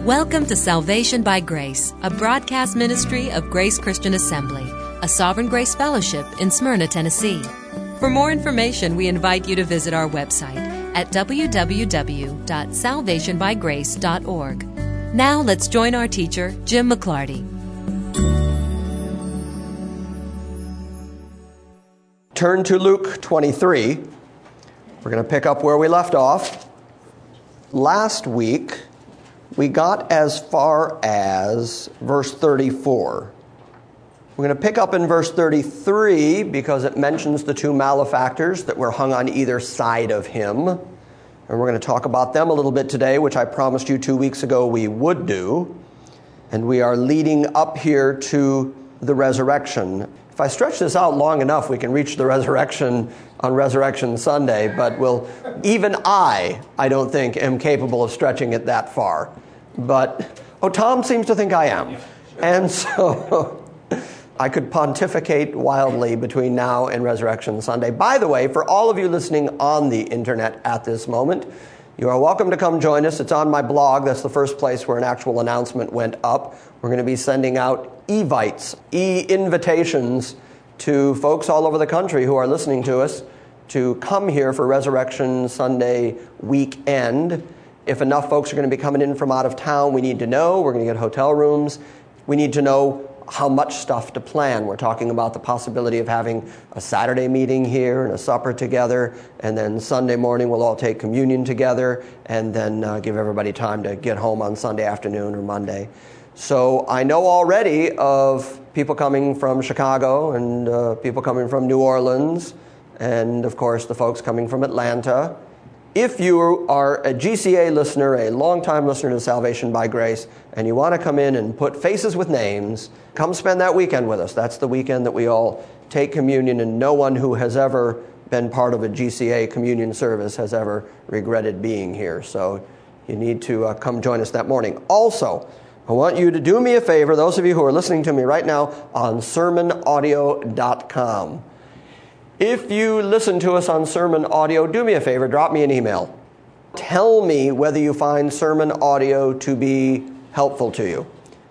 Welcome to Salvation by Grace, a broadcast ministry of Grace Christian Assembly, a Sovereign Grace Fellowship in Smyrna, Tennessee. For more information, we invite you to visit our website at www.salvationbygrace.org. Now let's join our teacher, Jim McClarty. Turn to Luke 23. We're going to pick up where we left off. Last week, we got as far as verse 34. We're going to pick up in verse 33 because it mentions the two malefactors that were hung on either side of him. And we're going to talk about them a little bit today, which I promised you 2 weeks ago we would do. And we are leading up here to the resurrection. If I stretch this out long enough, we can reach the resurrection on Resurrection Sunday, but even I don't think, am capable of stretching it that far. But, Tom seems to think I am. And so I could pontificate wildly between now and Resurrection Sunday. By the way, for all of you listening on the internet at this moment, you are welcome to come join us. It's on my blog. That's the first place where an actual announcement went up. We're going to be sending out evites, invitations to folks all over the country who are listening to us to come here for Resurrection Sunday weekend. If enough folks are going to be coming in from out of town, we need to know. We're going to get hotel rooms. We need to know how much stuff to plan. We're talking about the possibility of having a Saturday meeting here and a supper together, and then Sunday morning we'll all take communion together, and then give everybody time to get home on Sunday afternoon or Monday. So I know already of people coming from Chicago and people coming from New Orleans, and of course the folks coming from Atlanta. If you are a GCA listener, a longtime listener to Salvation by Grace, and you want to come in and put faces with names, come spend that weekend with us. That's the weekend that we all take communion, and no one who has ever been part of a GCA communion service has ever regretted being here. So you need to come join us that morning. Also, I want you to do me a favor, those of you who are listening to me right now on sermonaudio.com. If you listen to us on sermon audio, do me a favor, drop me an email. Tell me whether you find sermon audio to be helpful to you.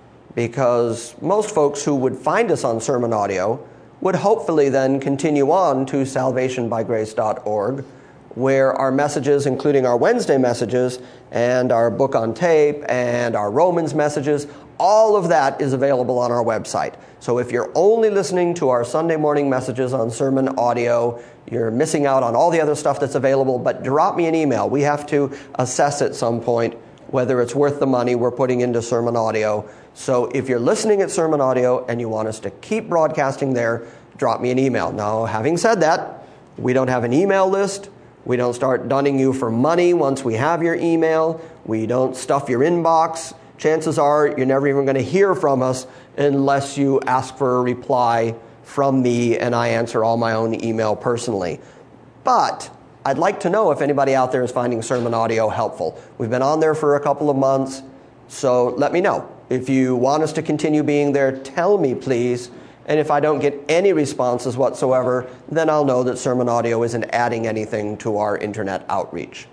Because most folks who would find us on sermon audio would hopefully then continue on to salvationbygrace.org, where our messages, including our Wednesday messages and our book on tape and our Romans messages, all of that is available on our website. So if you're only listening to our Sunday morning messages on sermon audio, you're missing out on all the other stuff that's available, but drop me an email. We have to assess at some point whether it's worth the money we're putting into sermon audio. So if you're listening at sermon audio and you want us to keep broadcasting there, drop me an email. Now, having said that, we don't have an email list. We don't start dunning you for money once we have your email. We don't stuff your inbox. Chances are you're never even going to hear from us unless you ask for a reply from me and I answer all my own email personally. But I'd like to know if anybody out there is finding sermon audio helpful. We've been on there for a couple of months, so let me know. If you want us to continue being there, tell me, please. And if I don't get any responses whatsoever, then I'll know that sermon audio isn't adding anything to our internet outreach.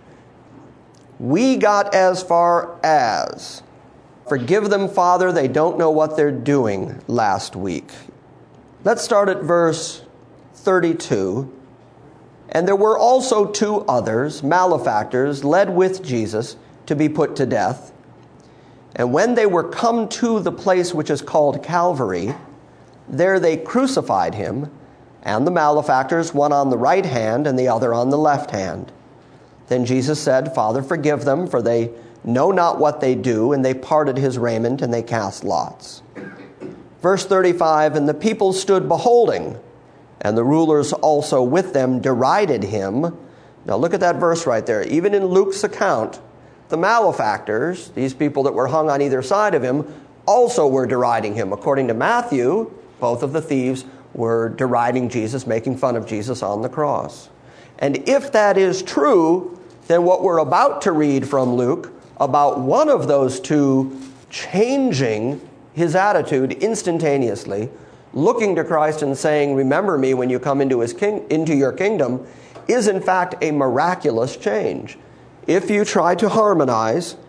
We got as far as, "Forgive them, Father, they don't know what they're doing," last week. Let's start at verse 32. "And there were also two others, malefactors, led with Jesus to be put to death. And when they were come to the place which is called Calvary, there they crucified him, and the malefactors, one on the right hand and the other on the left hand. Then Jesus said, Father, forgive them, for they know not what they do. And they parted his raiment, and they cast lots." Verse 35, "And the people stood beholding, and the rulers also with them derided him." Now look at that verse right there. Even in Luke's account, the malefactors, these people that were hung on either side of him, also were deriding him. According to Matthew, both of the thieves were deriding Jesus, making fun of Jesus on the cross. And if that is true, then what we're about to read from Luke about one of those two changing his attitude instantaneously, looking to Christ and saying, "Remember me when you come into your kingdom," is in fact a miraculous change. If you try to harmonize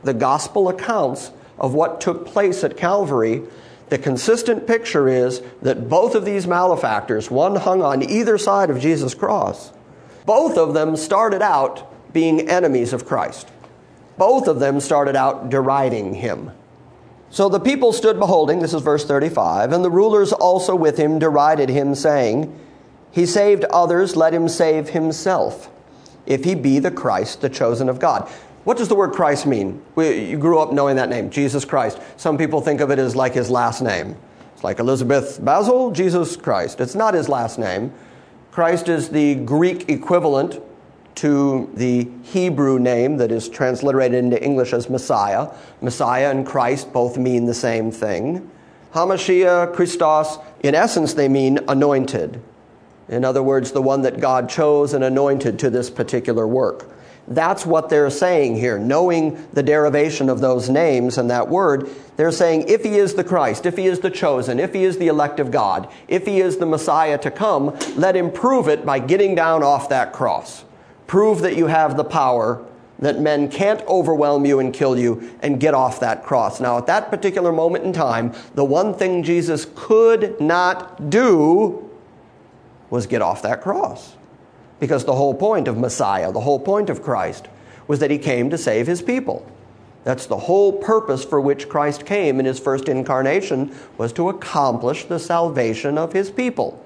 the gospel accounts of what took place at Calvary, the consistent picture is that both of these malefactors, one hung on either side of Jesus' cross, both of them started out being enemies of Christ. Both of them started out deriding him. So the people stood beholding, this is verse 35, and the rulers also with him derided him, saying, He saved others, let him save himself, if he be the Christ, the chosen of God. What does the word Christ mean? You grew up knowing that name, Jesus Christ. Some people think of it as like his last name. It's like Elizabeth Basil, Jesus Christ. It's not his last name. Christ is the Greek equivalent to the Hebrew name that is transliterated into English as Messiah. Messiah and Christ both mean the same thing. Hamashiach, Christos, in essence they mean anointed. In other words, the one that God chose and anointed to this particular work. That's what they're saying here. Knowing the derivation of those names and that word, they're saying if he is the Christ, if he is the chosen, if he is the elect of God, if he is the Messiah to come, let him prove it by getting down off that cross. Prove that you have the power, that men can't overwhelm you and kill you, and get off that cross. Now, at that particular moment in time, the one thing Jesus could not do was get off that cross. Because the whole point of Messiah, the whole point of Christ, was that he came to save his people. That's the whole purpose for which Christ came in his first incarnation, was to accomplish the salvation of his people.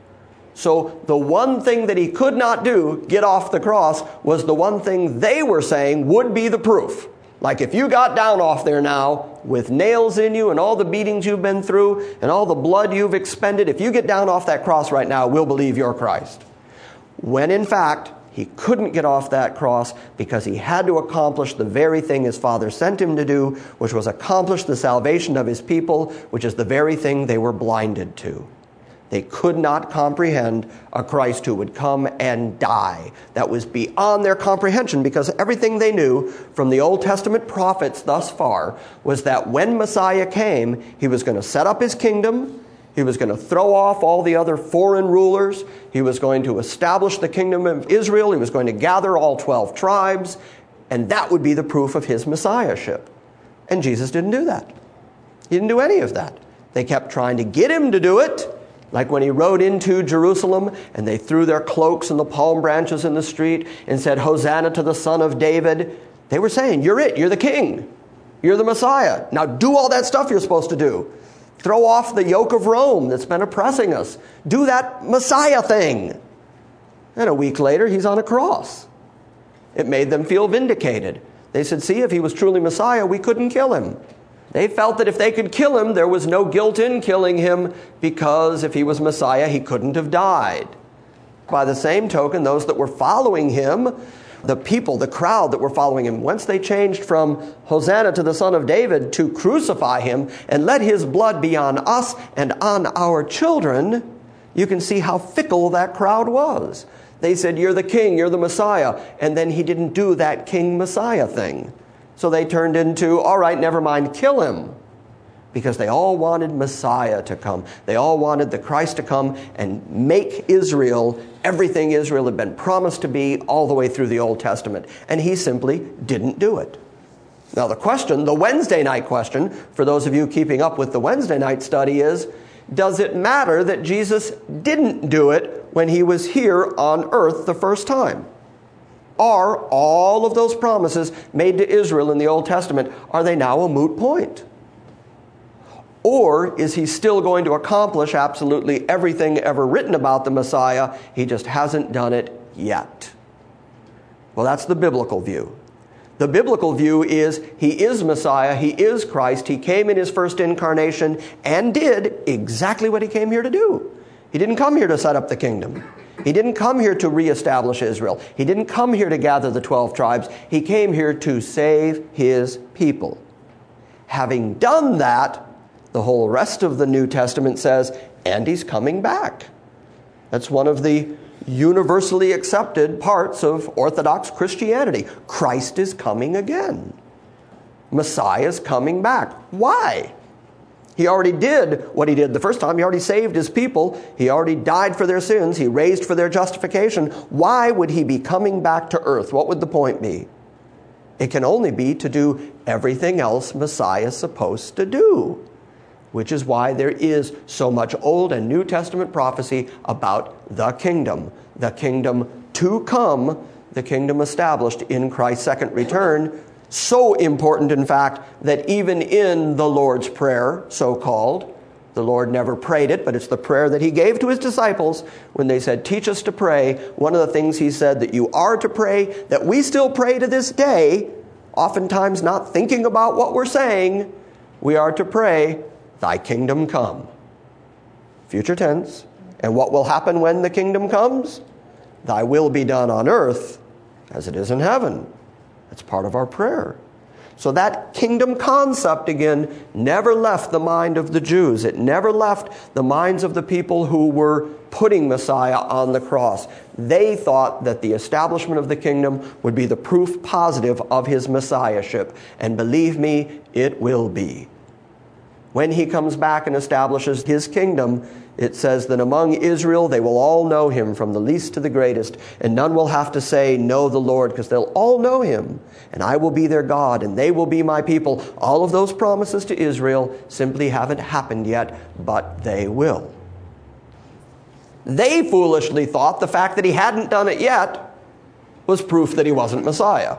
So the one thing that he could not do, get off the cross, was the one thing they were saying would be the proof. Like if you got down off there now with nails in you and all the beatings you've been through and all the blood you've expended, if you get down off that cross right now, we'll believe you're Christ. When in fact, he couldn't get off that cross because he had to accomplish the very thing his Father sent him to do, which was accomplish the salvation of his people, which is the very thing they were blinded to. They could not comprehend a Christ who would come and die. That was beyond their comprehension because everything they knew from the Old Testament prophets thus far was that when Messiah came, he was going to set up his kingdom. He was going to throw off all the other foreign rulers. He was going to establish the kingdom of Israel. He was going to gather all 12 tribes. And that would be the proof of his messiahship. And Jesus didn't do that. He didn't do any of that. They kept trying to get him to do it. Like when he rode into Jerusalem and they threw their cloaks and the palm branches in the street and said, Hosanna to the Son of David. They were saying, you're it. You're the king. You're the Messiah. Now do all that stuff you're supposed to do. Throw off the yoke of Rome that's been oppressing us. Do that Messiah thing. And a week later, he's on a cross. It made them feel vindicated. They said, see, if he was truly Messiah, we couldn't kill him. They felt that if they could kill him, there was no guilt in killing him because if he was Messiah, he couldn't have died. By the same token, those that were following him, the people, the crowd that were following him, once they changed from Hosanna to the Son of David to crucify him and let his blood be on us and on our children, you can see how fickle that crowd was. They said, you're the king, you're the Messiah. And then he didn't do that king Messiah thing. So they turned into, all right, never mind, kill him. Because they all wanted Messiah to come. They all wanted the Christ to come and make Israel everything Israel had been promised to be all the way through the Old Testament. And he simply didn't do it. Now the question, the Wednesday night question, for those of you keeping up with the Wednesday night study is, does it matter that Jesus didn't do it when he was here on earth the first time? Are all of those promises made to Israel in the Old Testament, are they now a moot point? Or is he still going to accomplish absolutely everything ever written about the Messiah? He just hasn't done it yet. Well, that's the biblical view. The biblical view is he is Messiah, he is Christ, he came in his first incarnation and did exactly what he came here to do. He didn't come here to set up the kingdom. He didn't come here to reestablish Israel. He didn't come here to gather the 12 tribes. He came here to save his people. Having done that, the whole rest of the New Testament says, and he's coming back. That's one of the universally accepted parts of Orthodox Christianity. Christ is coming again. Messiah is coming back. Why? He already did what he did the first time. He already saved his people. He already died for their sins. He raised for their justification. Why would he be coming back to earth? What would the point be? It can only be to do everything else Messiah is supposed to do, which is why there is so much Old and New Testament prophecy about the kingdom to come, the kingdom established in Christ's second return. So important, in fact, that even in the Lord's Prayer, so-called, the Lord never prayed it, but it's the prayer that he gave to his disciples when they said, teach us to pray. One of the things he said that you are to pray, that we still pray to this day, oftentimes not thinking about what we're saying, we are to pray, thy kingdom come. Future tense. And what will happen when the kingdom comes? Thy will be done on earth as it is in heaven. That's part of our prayer. So that kingdom concept, again, never left the mind of the Jews. It never left the minds of the people who were putting Messiah on the cross. They thought that the establishment of the kingdom would be the proof positive of his messiahship. And believe me, it will be. When he comes back and establishes his kingdom, it says that among Israel they will all know him from the least to the greatest, and none will have to say, know the Lord, because they'll all know him, and I will be their God, and they will be my people. All of those promises to Israel simply haven't happened yet, but they will. They foolishly thought the fact that he hadn't done it yet was proof that he wasn't Messiah.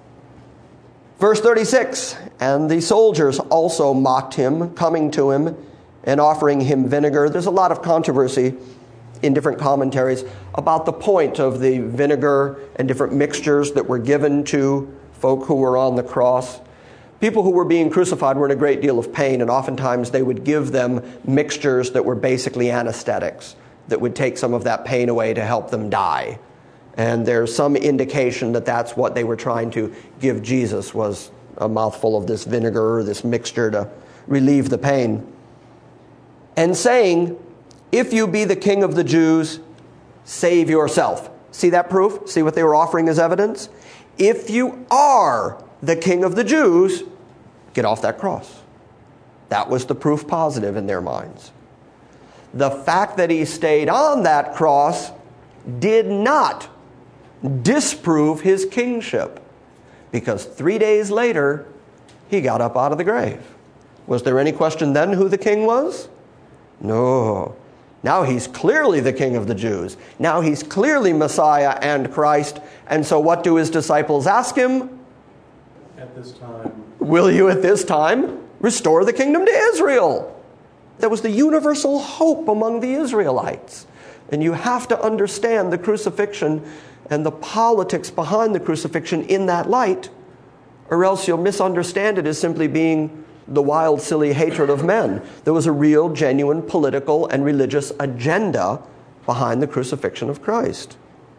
Verse 36, and the soldiers also mocked him, coming to him and offering him vinegar. There's a lot of controversy in different commentaries about the point of the vinegar and different mixtures that were given to folk who were on the cross. People who were being crucified were in a great deal of pain, and oftentimes they would give them mixtures that were basically anesthetics that would take some of that pain away to help them die. And there's some indication that that's what they were trying to give Jesus, was a mouthful of this vinegar or this mixture to relieve the pain. And saying, if you be the king of the Jews, save yourself. See that proof? See what they were offering as evidence? If you are the king of the Jews, get off that cross. That was the proof positive in their minds. The fact that he stayed on that cross did not disprove his kingship, because 3 days later, he got up out of the grave. Was there any question then who the king was? No. Now he's clearly the king of the Jews. Now he's clearly Messiah and Christ. And so what do his disciples ask him? At this time, will you at this time restore the kingdom to Israel? That was the universal hope among the Israelites. And you have to understand the crucifixion and the politics behind the crucifixion in that light, or else you'll misunderstand it as simply being the wild, silly hatred of men. There was a real, genuine political and religious agenda behind the crucifixion of Christ.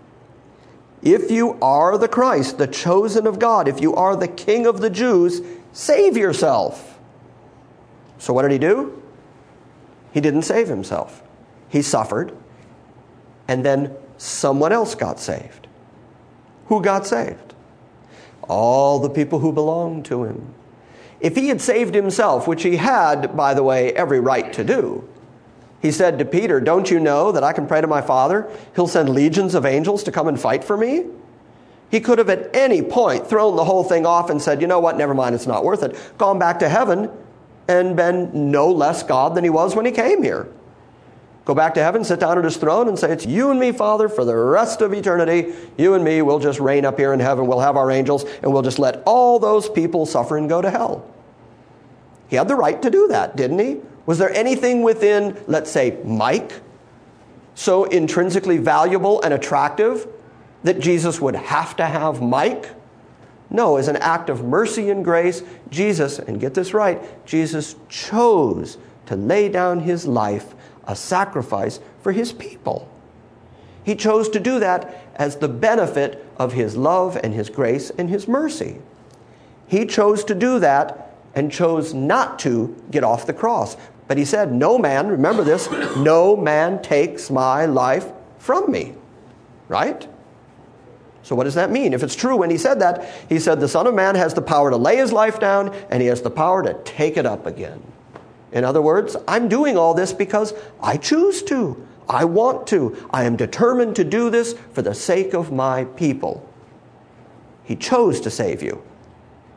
If you are the Christ, the chosen of God, if you are the King of the Jews, save yourself. So what did he do? He didn't save himself. He suffered, and then someone else got saved. Who got saved? All the people who belonged to him. If he had saved himself, which he had, by the way, every right to do, he said to Peter, don't you know that I can pray to my Father? He'll send legions of angels to come and fight for me. He could have at any point thrown the whole thing off and said, you know what, never mind, it's not worth it. Gone back to heaven and been no less God than he was when he came here. Go back to heaven, sit down at his throne and say, it's you and me, Father, for the rest of eternity. You and me, we'll just reign up here in heaven. We'll have our angels, and we'll just let all those people suffer and go to hell. He had the right to do that, didn't he? Was there anything within, let's say, Mike, so intrinsically valuable and attractive that Jesus would have to have Mike? No, as an act of mercy and grace, Jesus, and get this right, Jesus chose to lay down his life, a sacrifice for his people. He chose to do that as the benefit of his love and his grace and his mercy. He chose to do that and chose not to get off the cross. But he said, no man, remember this, no man takes my life from me. Right? So what does that mean? If it's true when he said that, he said the Son of Man has the power to lay his life down and he has the power to take it up again. In other words, I'm doing all this because I choose to. I want to. I am determined to do this for the sake of my people. He chose to save you.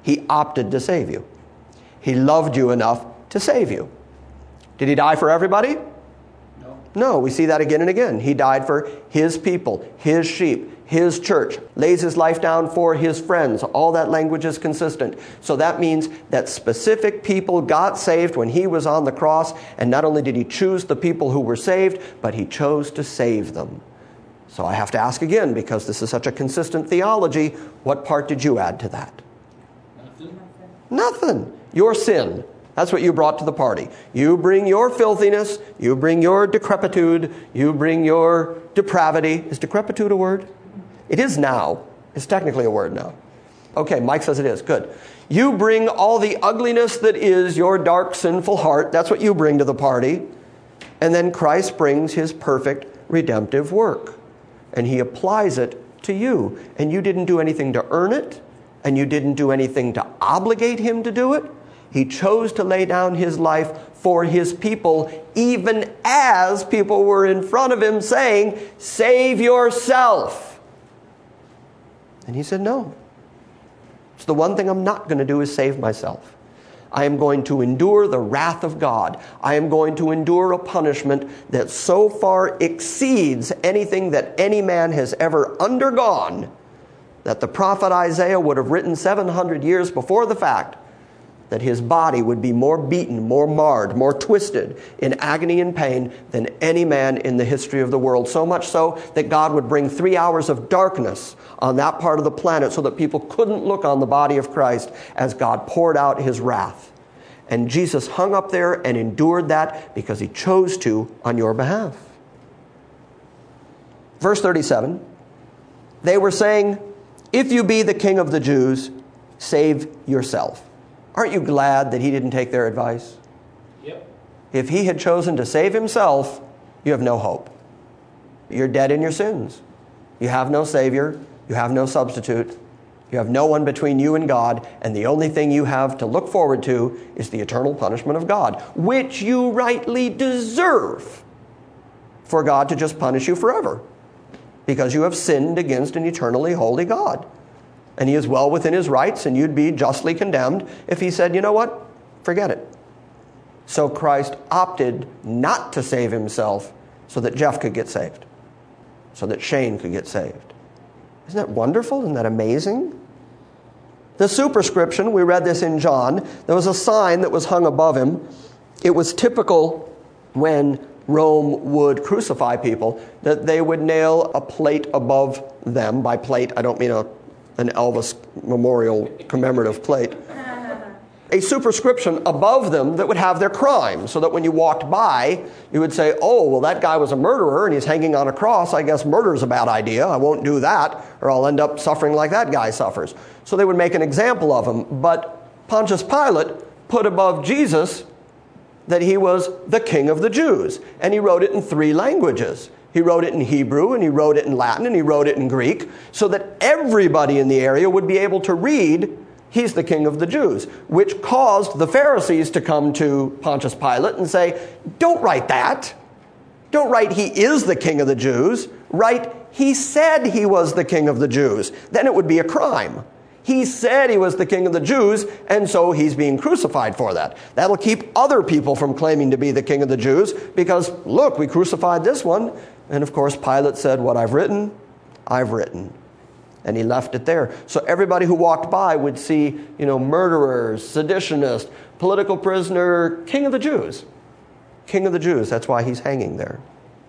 He opted to save you. He loved you enough to save you. Did he die for everybody? No, we see that again and again. He died for his people, his sheep, his church, lays his life down for his friends. All that language is consistent. So that means that specific people got saved when he was on the cross, and not only did he choose the people who were saved, but he chose to save them. So I have to ask again, because this is such a consistent theology, what part did you add to that? Nothing. Your sin. That's what you brought to the party. You bring your filthiness, you bring your decrepitude, you bring your depravity. Is decrepitude a word? It is now. It's technically a word now. Okay, Mike says it is. Good. You bring all the ugliness that is your dark, sinful heart. That's what you bring to the party. And then Christ brings his perfect redemptive work. And he applies it to you. And you didn't do anything to earn it. And you didn't do anything to obligate him to do it. He chose to lay down his life for his people, even as people were in front of him saying, save yourself. And he said, no. It's the one thing I'm not going to do is save myself. I am going to endure the wrath of God. I am going to endure a punishment that so far exceeds anything that any man has ever undergone, that the prophet Isaiah would have written 700 years before the fact, that his body would be more beaten, more marred, more twisted in agony and pain than any man in the history of the world. So much so that God would bring 3 hours of darkness on that part of the planet so that people couldn't look on the body of Christ as God poured out his wrath. And Jesus hung up there and endured that because he chose to on your behalf. Verse 37, they were saying, if you be the king of the Jews, save yourself. Aren't you glad that he didn't take their advice? Yep. If he had chosen to save himself, you have no hope. You're dead in your sins. You have no Savior. You have no substitute. You have no one between you and God, and the only thing you have to look forward to is the eternal punishment of God, which you rightly deserve for God to just punish you forever, because you have sinned against an eternally holy God. And he is well within his rights, and you'd be justly condemned if he said, you know what, forget it. So Christ opted not to save himself so that Jeff could get saved, so that Shane could get saved. Isn't that wonderful? Isn't that amazing? The superscription, we read this in John, there was a sign that was hung above him. It was typical when Rome would crucify people that they would nail a plate above them. By plate, I don't mean an Elvis memorial commemorative plate. A superscription above them that would have their crime, so that when you walked by, you would say, oh, well, that guy was a murderer and he's hanging on a cross. I guess murder's a bad idea. I won't do that, or I'll end up suffering like that guy suffers. So they would make an example of him. But Pontius Pilate put above Jesus that he was the King of the Jews. And he wrote it in 3 languages. He wrote it in Hebrew, and he wrote it in Latin, and he wrote it in Greek, so that everybody in the area would be able to read, he's the King of the Jews, which caused the Pharisees to come to Pontius Pilate and say, don't write that. Don't write he is the King of the Jews. Write he said he was the King of the Jews. Then it would be a crime. He said he was the King of the Jews, and so he's being crucified for that. That'll keep other people from claiming to be the King of the Jews, because, look, we crucified this one. And, of course, Pilate said, what I've written, I've written. And he left it there. So everybody who walked by would see, murderers, seditionists, political prisoner, King of the Jews. King of the Jews. That's why he's hanging there.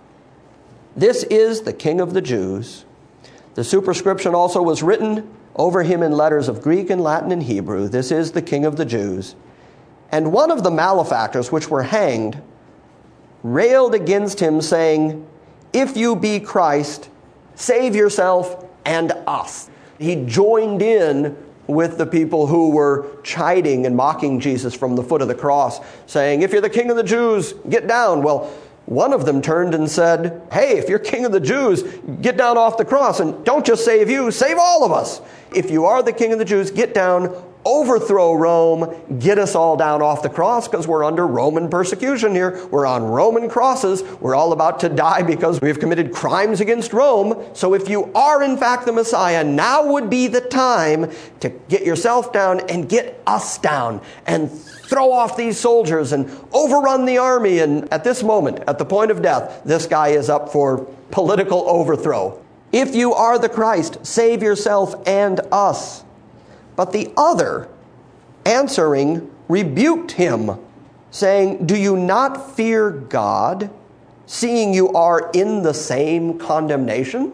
This is the King of the Jews. The superscription also was written over him in letters of Greek and Latin and Hebrew. This is the King of the Jews. And one of the malefactors which were hanged railed against him, saying, if you be Christ, save yourself and us. He joined in with the people who were chiding and mocking Jesus from the foot of the cross, saying, if you're the King of the Jews, get down. Well, one of them turned and said, hey, if you're King of the Jews, get down off the cross, and don't just save you, save all of us. If you are the King of the Jews, get down. overthrow Rome, get us all down off the cross because we're under Roman persecution here. We're on Roman crosses. We're all about to die because we've committed crimes against Rome. So if you are in fact the Messiah, now would be the time to get yourself down and get us down and throw off these soldiers and overrun the army. And at this moment, at the point of death, this guy is up for political overthrow. If you are the Christ, save yourself and us. But the other, answering, rebuked him, saying, do you not fear God, seeing you are in the same condemnation?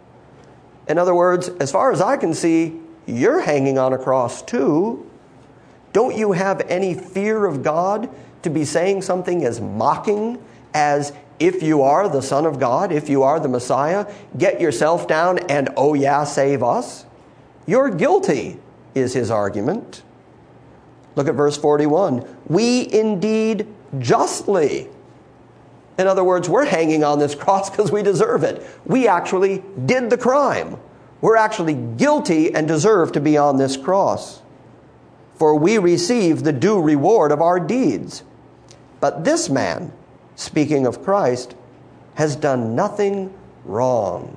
In other words, as far as I can see, you're hanging on a cross too. Don't you have any fear of God to be saying something as mocking as, if you are the Son of God, if you are the Messiah, get yourself down and, oh yeah, save us? You're guilty, is his argument. Look at verse 41. We indeed justly. In other words, we're hanging on this cross because we deserve it. We actually did the crime. We're actually guilty and deserve to be on this cross. For we receive the due reward of our deeds. But this man, speaking of Christ, has done nothing wrong.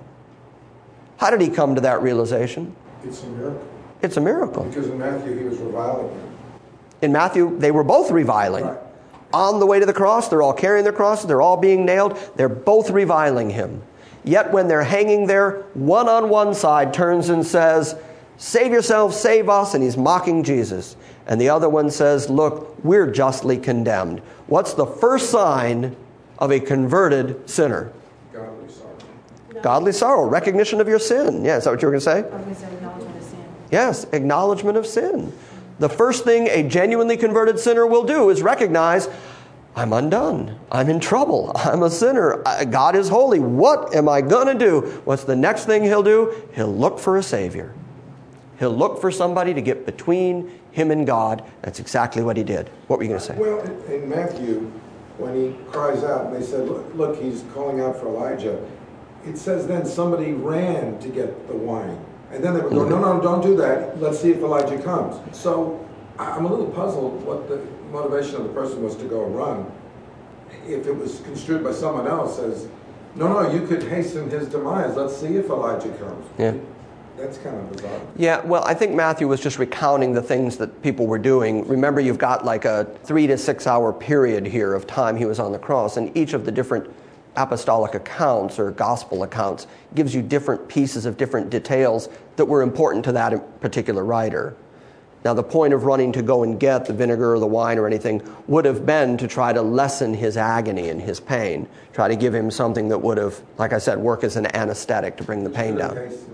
How did he come to that realization? It's a miracle. It's a miracle. Because in Matthew, he was reviling him. In Matthew, they were both reviling. Right. On the way to the cross, they're all carrying their crosses, they're all being nailed, they're both reviling him. Yet when they're hanging there, one on one side turns and says, save yourself, save us, and he's mocking Jesus. And the other one says, look, we're justly condemned. What's the first sign of a converted sinner? Godly sorrow. Godly sorrow, recognition of your sin. Yeah, is that what you were going to say? I was going to say acknowledgement of sin. Yes, acknowledgement of sin. The first thing a genuinely converted sinner will do is recognize, I'm undone. I'm in trouble. I'm a sinner. God is holy. What am I going to do? What's the next thing he'll do? He'll look for a Savior. He'll look for somebody to get between him and God. That's exactly what he did. What were you going to say? Well, in Matthew, when he cries out, and they said, look, he's calling out for Elijah. It says then somebody ran to get the wine. And then they would go, no, don't do that. Let's see if Elijah comes. So I'm a little puzzled what the motivation of the person was to go run. If it was construed by someone else as, no, you could hasten his demise. Let's see if Elijah comes. Yeah. That's kind of bizarre. Yeah, well, I think Matthew was just recounting the things that people were doing. Remember, you've got like a 3 to 6 hour period here of time he was on the cross, and each of the different apostolic accounts or gospel accounts gives you different pieces of different details that were important to that particular writer. Now, the point of running to go and get the vinegar or the wine or anything would have been to try to lessen his agony and his pain, try to give him something that would have, like I said, work as an anesthetic to bring the pain down.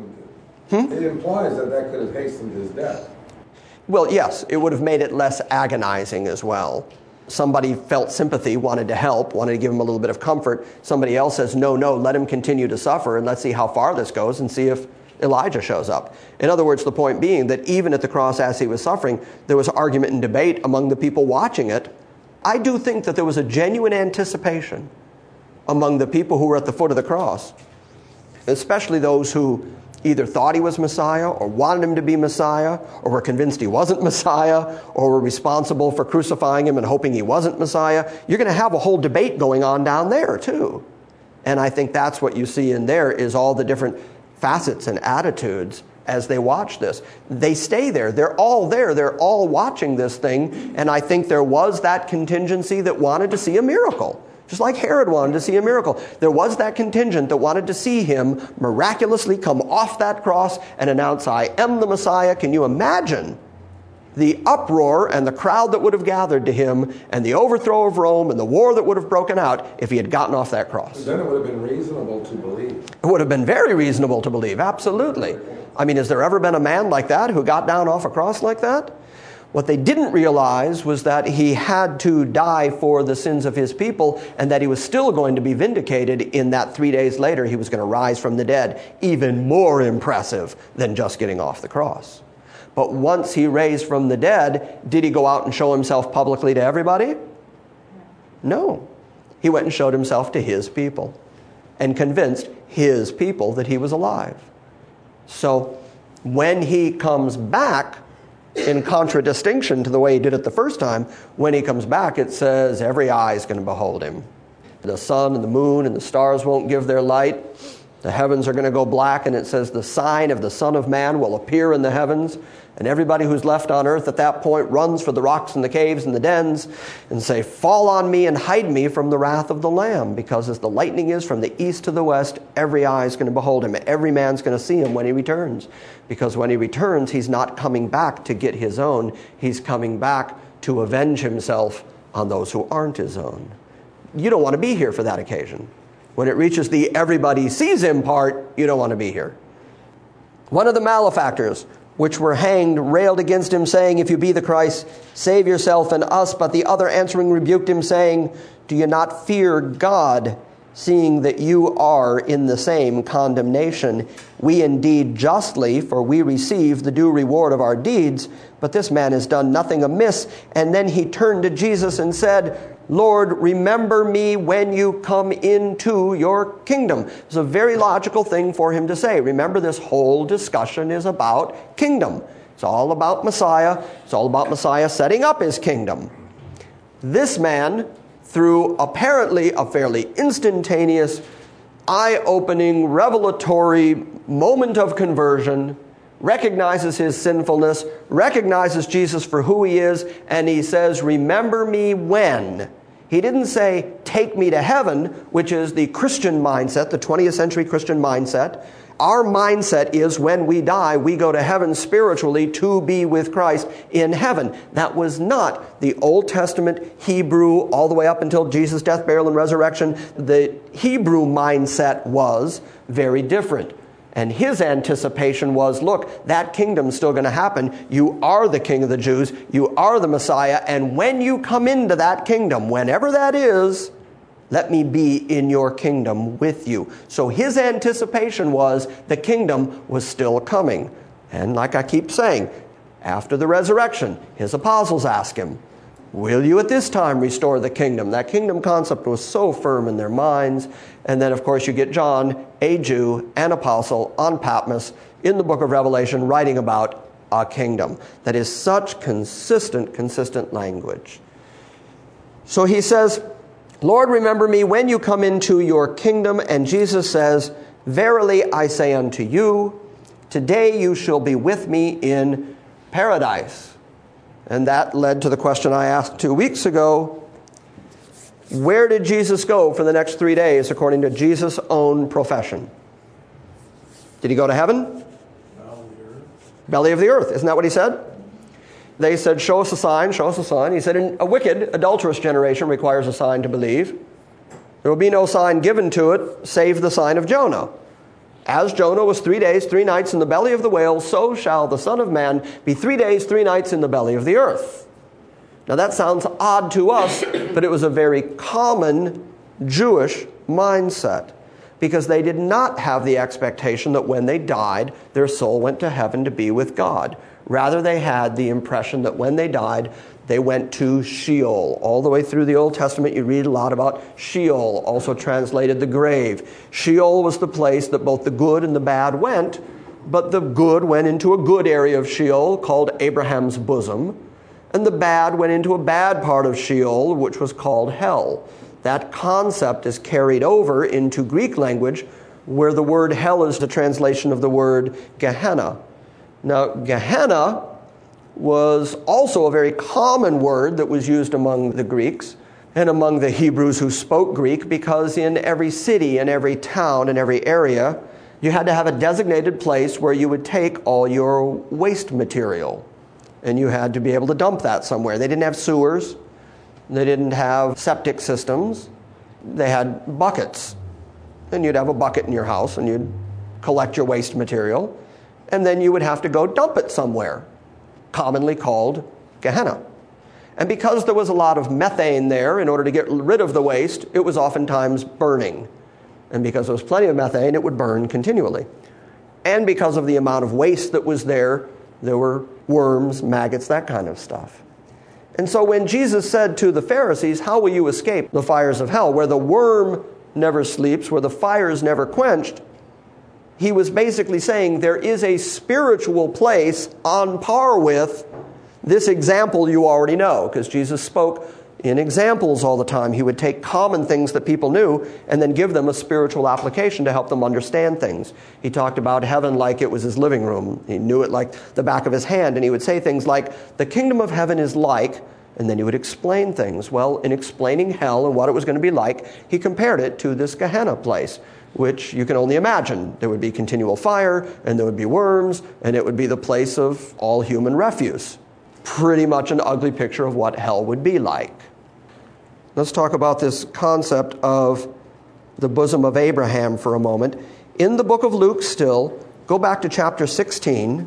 It implies that could have hastened his death. Well, yes, it would have made it less agonizing as well. Somebody felt sympathy, wanted to help, wanted to give him a little bit of comfort. Somebody else says, no, let him continue to suffer, and let's see how far this goes and see if Elijah shows up. In other words, the point being that even at the cross as he was suffering, there was argument and debate among the people watching it. I do think that there was a genuine anticipation among the people who were at the foot of the cross, especially those who either thought he was Messiah or wanted him to be Messiah or were convinced he wasn't Messiah or were responsible for crucifying him and hoping he wasn't Messiah. You're going to have a whole debate going on down there too. And I think that's what you see in there is all the different facets and attitudes as they watch this. They stay there. They're all there. They're all watching this thing. And I think there was that contingency that wanted to see a miracle. Just like Herod wanted to see a miracle. There was that contingent that wanted to see him miraculously come off that cross and announce, I am the Messiah. Can you imagine the uproar and the crowd that would have gathered to him and the overthrow of Rome and the war that would have broken out if he had gotten off that cross? Then it would have been reasonable to believe. It would have been very reasonable to believe, absolutely. I mean, has there ever been a man like that who got down off a cross like that? What they didn't realize was that he had to die for the sins of his people and that he was still going to be vindicated in that 3 days later he was going to rise from the dead. Even more impressive than just getting off the cross. But once he raised from the dead, did he go out and show himself publicly to everybody? No. He went and showed himself to his people and convinced his people that he was alive. So when he comes back, in contradistinction to the way he did it the first time, when he comes back, it says every eye is going to behold him. The sun and the moon and the stars won't give their light. The heavens are going to go black, and it says the sign of the Son of Man will appear in the heavens. And everybody who's left on earth at that point runs for the rocks and the caves and the dens and say, fall on me and hide me from the wrath of the Lamb. Because as the lightning is from the east to the west, every eye is going to behold him. Every man's going to see him when he returns. Because when he returns, he's not coming back to get his own. He's coming back to avenge himself on those who aren't his own. You don't want to be here for that occasion. When it reaches the everybody sees him part, you don't want to be here. One of the malefactors which were hanged railed against him, saying, if you be the Christ, save yourself and us. But the other answering rebuked him, saying, do you not fear God, seeing that you are in the same condemnation? We indeed justly, for we receive the due reward of our deeds, but this man has done nothing amiss. And then he turned to Jesus and said, Lord, remember me when you come into your kingdom. It's a very logical thing for him to say. Remember, this whole discussion is about kingdom. It's all about Messiah. It's all about Messiah setting up his kingdom. This man, through apparently a fairly instantaneous, eye-opening, revelatory moment of conversion, recognizes his sinfulness, recognizes Jesus for who he is, and he says, remember me when. He didn't say, take me to heaven, which is the Christian mindset, the 20th century Christian mindset. Our mindset is when we die, we go to heaven spiritually to be with Christ in heaven. That was not the Old Testament Hebrew all the way up until Jesus' death, burial, and resurrection. The Hebrew mindset was very different. And his anticipation was, look, that kingdom's still going to happen. You are the King of the Jews. You are the Messiah. And when you come into that kingdom, whenever that is, let me be in your kingdom with you. So his anticipation was the kingdom was still coming. And like I keep saying, after the resurrection, his apostles ask him, will you at this time restore the kingdom? That kingdom concept was so firm in their minds. And then, of course, you get John, a Jew, an apostle, on Patmos, in the book of Revelation, writing about a kingdom. That is such consistent language. So he says, Lord, remember me when you come into your kingdom. And Jesus says, verily I say unto you, today you shall be with me in paradise. And that led to the question I asked 2 weeks ago. Where did Jesus go for the next 3 days according to Jesus' own profession? Did he go to heaven? Belly of the earth. Isn't that what he said? They said, show us a sign, show us a sign. He said, a wicked, adulterous generation requires a sign to believe. There will be no sign given to it save the sign of Jonah. As Jonah was 3 days, 3 nights in the belly of the whale, so shall the Son of Man be 3 days, 3 nights in the belly of the earth. Now that sounds odd to us, but it was a very common Jewish mindset, because they did not have the expectation that when they died, their soul went to heaven to be with God. Rather, they had the impression that when they died, they went to Sheol. All the way through the Old Testament, you read a lot about Sheol, also translated the grave. Sheol was the place that both the good and the bad went, but the good went into a good area of Sheol called Abraham's bosom, and the bad went into a bad part of Sheol, which was called hell. That concept is carried over into Greek language, where the word hell is the translation of the word Gehenna. Now, Gehenna was also a very common word that was used among the Greeks and among the Hebrews who spoke Greek, because in every city and every town and every area, you had to have a designated place where you would take all your waste material. And you had to be able to dump that somewhere. They didn't have sewers. They didn't have septic systems. They had buckets. And you'd have a bucket in your house, and you'd collect your waste material. And then you would have to go dump it somewhere, commonly called Gehenna. And because there was a lot of methane there, in order to get rid of the waste, it was oftentimes burning. And because there was plenty of methane, it would burn continually. And because of the amount of waste that was there were worms, maggots, that kind of stuff. And so when Jesus said to the Pharisees, how will you escape the fires of hell, where the worm never sleeps, where the fire is never quenched, he was basically saying there is a spiritual place on par with this example you already know, because Jesus spoke in examples all the time. He would take common things that people knew and then give them a spiritual application to help them understand things. He talked about heaven like it was his living room. He knew it like the back of his hand, and he would say things like, the kingdom of heaven is like, and then he would explain things. Well, in explaining hell and what it was going to be like, he compared it to this Gehenna place, which you can only imagine. There would be continual fire, and there would be worms, and it would be the place of all human refuse. Pretty much an ugly picture of what hell would be like. Let's talk about this concept of the bosom of Abraham for a moment. In the book of Luke still, go back to chapter 16,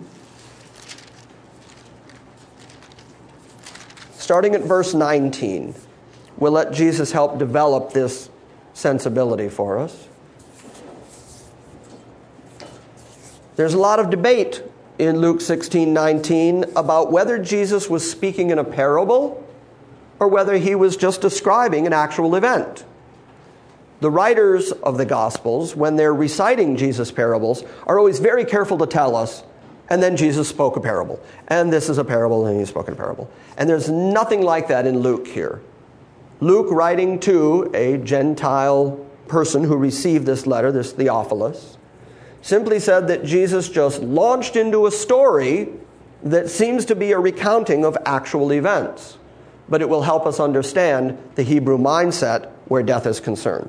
starting at verse 19. We'll let Jesus help develop this sensibility for us. There's a lot of debate in Luke 16:19 about whether Jesus was speaking in a parable or whether he was just describing an actual event. The writers of the Gospels, when they're reciting Jesus' parables, are always very careful to tell us, and then Jesus spoke a parable. And this is a parable, and he spoke a parable. And there's nothing like that in Luke here. Luke, writing to a Gentile person who received this letter, this Theophilus, simply said that Jesus just launched into a story that seems to be a recounting of actual events. But it will help us understand the Hebrew mindset where death is concerned.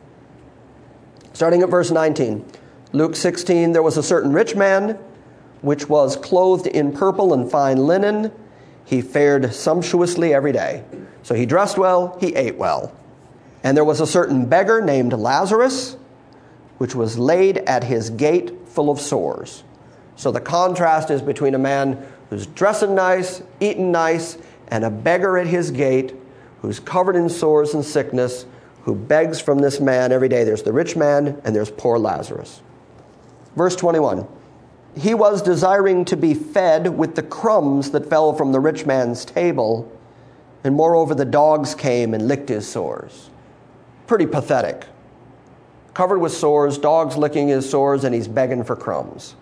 Starting at verse 19, Luke 16, there was a certain rich man, which was clothed in purple and fine linen. He fared sumptuously every day. So he dressed well, he ate well. And there was a certain beggar named Lazarus, which was laid at his gate full of sores. So the contrast is between a man who's dressing nice, eating nice, and a beggar at his gate who's covered in sores and sickness, who begs from this man every day. There's the rich man and there's poor Lazarus. Verse 21, he was desiring to be fed with the crumbs that fell from the rich man's table, and moreover the dogs came and licked his sores. Pretty pathetic. Covered with sores, dogs licking his sores, and he's begging for crumbs.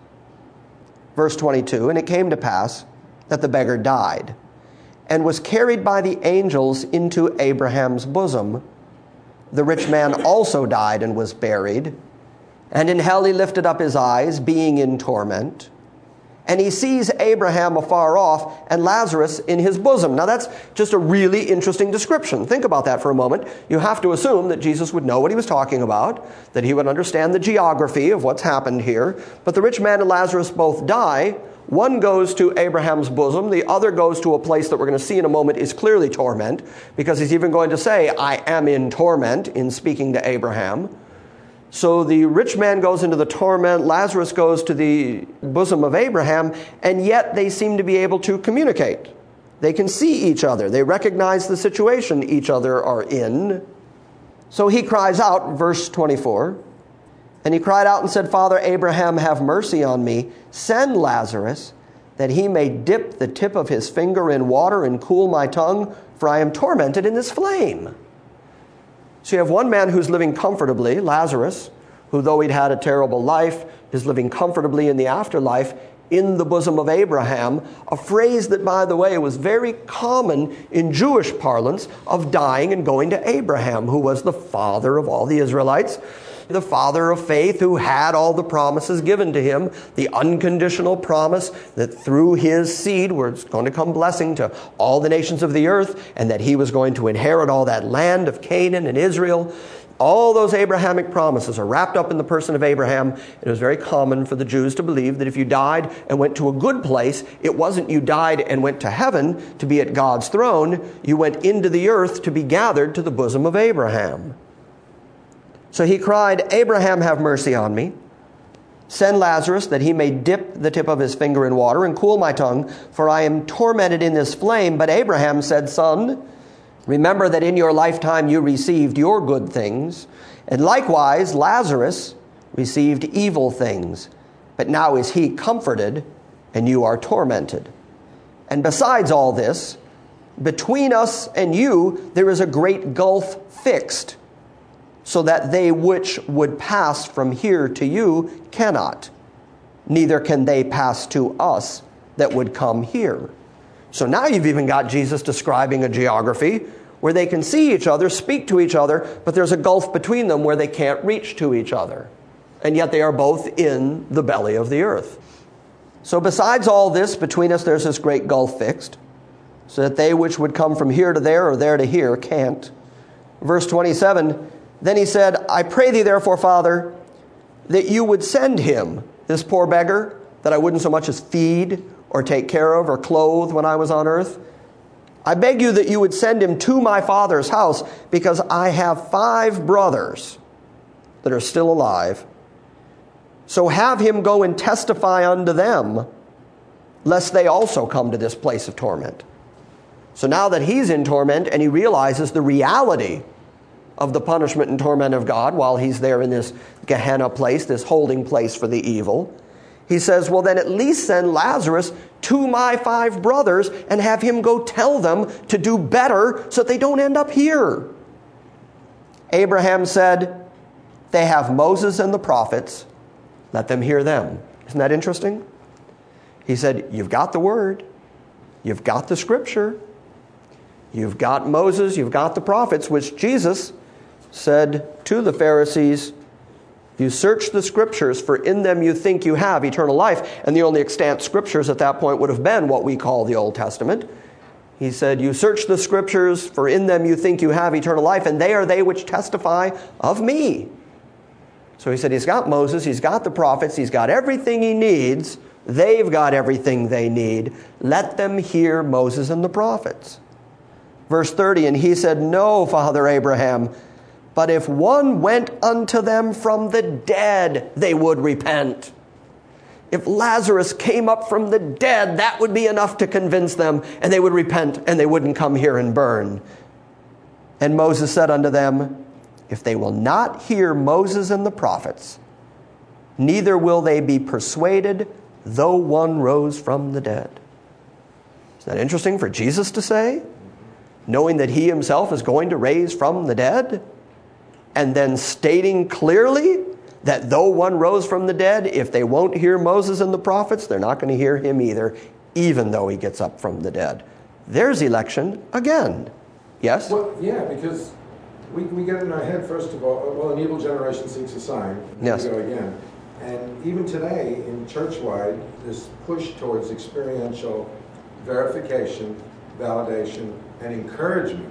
Verse 22, and it came to pass that the beggar died, and was carried by the angels into Abraham's bosom. The rich man also died and was buried. And in hell he lifted up his eyes, being in torment. And he sees Abraham afar off and Lazarus in his bosom. Now that's just a really interesting description. Think about that for a moment. You have to assume that Jesus would know what he was talking about, that he would understand the geography of what's happened here. But the rich man and Lazarus both die. One goes to Abraham's bosom. The other goes to a place that we're going to see in a moment is clearly torment, because he's even going to say, I am in torment, in speaking to Abraham. So the rich man goes into the torment, Lazarus goes to the bosom of Abraham, and yet they seem to be able to communicate. They can see each other. They recognize the situation each other are in. So he cries out, verse 24, and he cried out and said, Father Abraham, have mercy on me. Send Lazarus, that he may dip the tip of his finger in water and cool my tongue, for I am tormented in this flame. So you have one man who's living comfortably, Lazarus, who though he'd had a terrible life, is living comfortably in the afterlife in the bosom of Abraham, a phrase that, by the way, was very common in Jewish parlance of dying and going to Abraham, who was the father of all the Israelites, the father of faith who had all the promises given to him, the unconditional promise that through his seed was going to come blessing to all the nations of the earth, and that he was going to inherit all that land of Canaan and Israel. All those Abrahamic promises are wrapped up in the person of Abraham. It was very common for the Jews to believe that if you died and went to a good place, it wasn't you died and went to heaven to be at God's throne. You went into the earth to be gathered to the bosom of Abraham. So he cried, Abraham, have mercy on me. Send Lazarus that he may dip the tip of his finger in water and cool my tongue, for I am tormented in this flame. But Abraham said, Son, remember that in your lifetime you received your good things, and likewise Lazarus received evil things. But now is he comforted, and you are tormented. And besides all this, between us and you there is a great gulf fixed, so that they which would pass from here to you cannot, neither can they pass to us that would come here. So now you've even got Jesus describing a geography where they can see each other, speak to each other, but there's a gulf between them where they can't reach to each other. And yet they are both in the belly of the earth. So besides all this, between us there's this great gulf fixed, so that they which would come from here to there or there to here can't. Verse 27, then he said, I pray thee therefore, Father, that you would send him, this poor beggar, that I wouldn't so much as feed or take care of or clothe when I was on earth. I beg you that you would send him to my father's house, because I have 5 brothers that are still alive. So have him go and testify unto them, lest they also come to this place of torment. So now that he's in torment and he realizes the reality of the punishment and torment of God while he's there in this Gehenna place, this holding place for the evil, he says, well, then at least send Lazarus to my 5 brothers and have him go tell them to do better so that they don't end up here. Abraham said, they have Moses and the prophets. Let them hear them. Isn't that interesting? He said, you've got the word. You've got the scripture. You've got Moses. You've got the prophets, which Jesus said to the Pharisees, you search the scriptures, for in them you think you have eternal life. And the only extant scriptures at that point would have been what we call the Old Testament. He said, you search the scriptures, for in them you think you have eternal life, and they are they which testify of me. So he said he's got Moses, he's got the prophets, he's got everything he needs. They've got everything they need. Let them hear Moses and the prophets. Verse 30, and he said, no, Father Abraham, but if one went unto them from the dead, they would repent. If Lazarus came up from the dead, that would be enough to convince them, and they would repent, and they wouldn't come here and burn. And Moses said unto them, if they will not hear Moses and the prophets, neither will they be persuaded, though one rose from the dead. Isn't that interesting for Jesus to say? Knowing that he himself is going to raise from the dead? And then stating clearly that though one rose from the dead, if they won't hear Moses and the prophets, they're not going to hear him either, even though he gets up from the dead. There's election again. Yes? Well, yeah, because we get in our head, first of all, well, an evil generation seeks a sign. Yes. We go again. And even today, in church-wide, this push towards experiential verification, validation, and encouragement,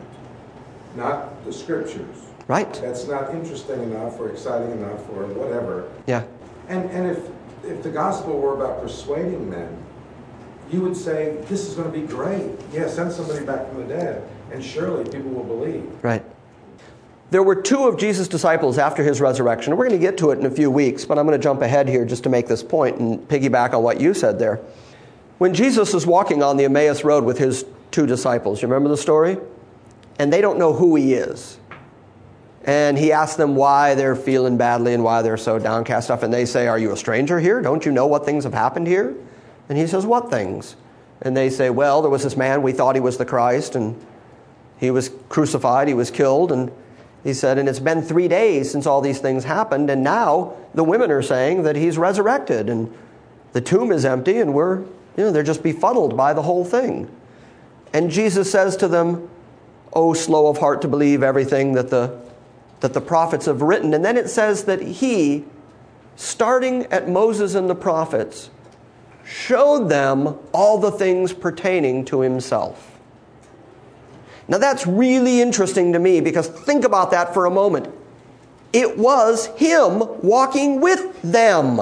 not the scriptures. Right. That's not interesting enough or exciting enough or whatever. Yeah. And if the gospel were about persuading men, you would say, this is going to be great. Yeah, send somebody back from the dead, and surely people will believe. Right. There were 2 of Jesus' disciples after his resurrection. We're going to get to it in a few weeks, but I'm going to jump ahead here just to make this point and piggyback on what you said there. When Jesus is walking on the Emmaus Road with his 2 disciples, you remember the story? And they don't know who he is. And he asks them why they're feeling badly and why they're so downcast up. And they say, are you a stranger here? Don't you know what things have happened here? And he says, what things? And they say, well, there was this man, we thought he was the Christ, and he was crucified, he was killed. And he said, and it's been 3 days since all these things happened. And now the women are saying that he's resurrected and the tomb is empty, and they're just befuddled by the whole thing. And Jesus says to them, oh, slow of heart to believe everything that the prophets have written. And then it says that he, starting at Moses and the prophets, showed them all the things pertaining to himself. Now that's really interesting to me, because think about that for a moment. It was him walking with them.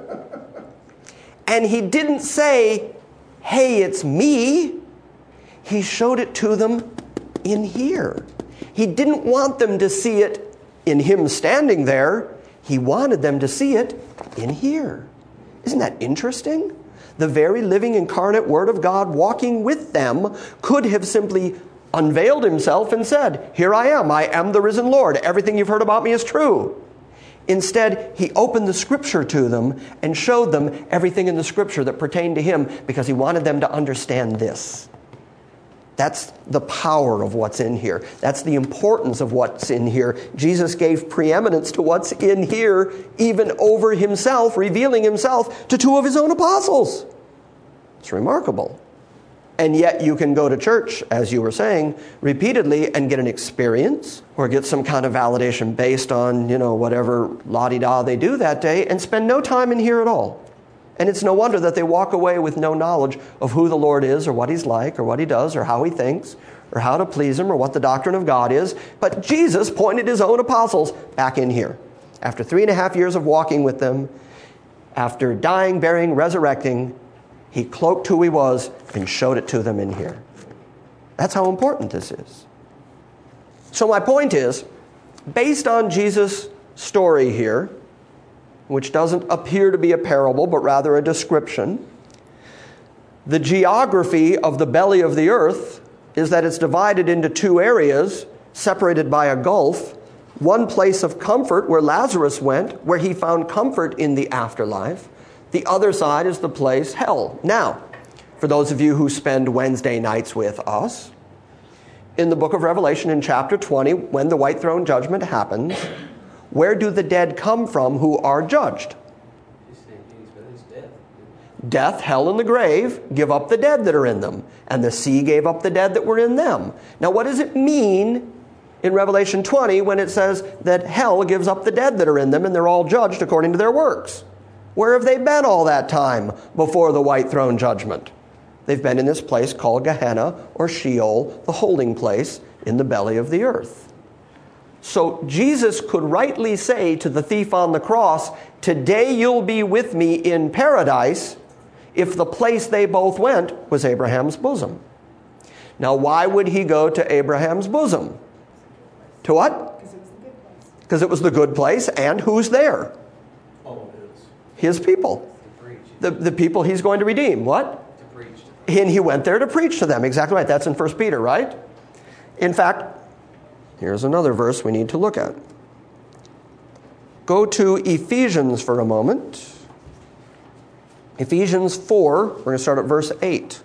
And he didn't say, hey, it's me. He showed it to them in here. He didn't want them to see it in him standing there. He wanted them to see it in here. Isn't that interesting? The very living incarnate Word of God walking with them could have simply unveiled himself and said, here I am the risen Lord. Everything you've heard about me is true. Instead, he opened the scripture to them and showed them everything in the scripture that pertained to him, because he wanted them to understand this, That's the power of what's in here. That's the importance of what's in here. Jesus gave preeminence to what's in here, even over himself, revealing himself to two of his own apostles. It's remarkable. And yet you can go to church, as you were saying, repeatedly and get an experience or get some kind of validation based on, whatever la-di-da they do that day and spend no time in here at all. And it's no wonder that they walk away with no knowledge of who the Lord is or what he's like or what he does or how he thinks or how to please him or what the doctrine of God is. But Jesus pointed his own apostles back in here. After 3.5 years of walking with them, after dying, burying, resurrecting, he cloaked who he was and showed it to them in here. That's how important this is. So my point is, based on Jesus' story here, which doesn't appear to be a parable, but rather a description, the geography of the belly of the earth is that it's divided into two areas, separated by a gulf. One place of comfort where Lazarus went, where he found comfort in the afterlife. The other side is the place, hell. Now, for those of you who spend Wednesday nights with us, in the book of Revelation in chapter 20, when the white throne judgment happens, where do the dead come from who are judged? Death, hell, and the grave give up the dead that are in them, and the sea gave up the dead that were in them. Now, what does it mean in Revelation 20 when it says that hell gives up the dead that are in them and they're all judged according to their works? Where have they been all that time before the white throne judgment? They've been in this place called Gehenna or Sheol, the holding place in the belly of the earth. So Jesus could rightly say to the thief on the cross, "Today you'll be with me in paradise," if the place they both went was Abraham's bosom. Now, why would he go to Abraham's bosom? To what? Because it was the good place. And who's there? His people. The people he's going to redeem. What? And he went there to preach to them. Exactly right. That's in 1 Peter, right? In fact, here's another verse we need to look at. Go to Ephesians for a moment. Ephesians 4, we're going to start at verse 8.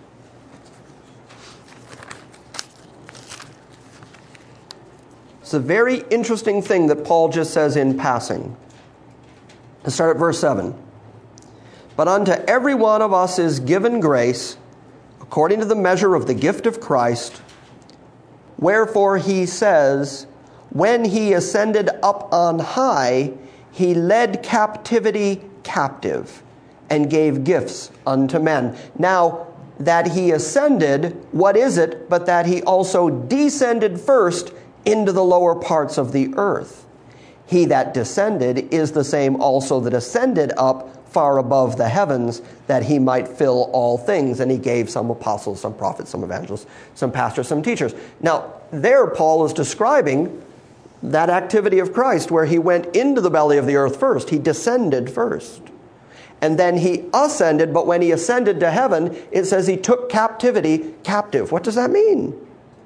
It's a very interesting thing that Paul just says in passing. Let's start at verse 7. But unto every one of us is given grace, according to the measure of the gift of Christ. Wherefore he says, when he ascended up on high, he led captivity captive and gave gifts unto men. Now, that he ascended, what is it but that he also descended first into the lower parts of the earth? He that descended is the same also that ascended up far above the heavens, that he might fill all things. And he gave some apostles, some prophets, some evangelists, some pastors, some teachers. Now, there Paul is describing that activity of Christ where he went into the belly of the earth first. He descended first. And then he ascended, but when he ascended to heaven, it says he took captivity captive. What does that mean?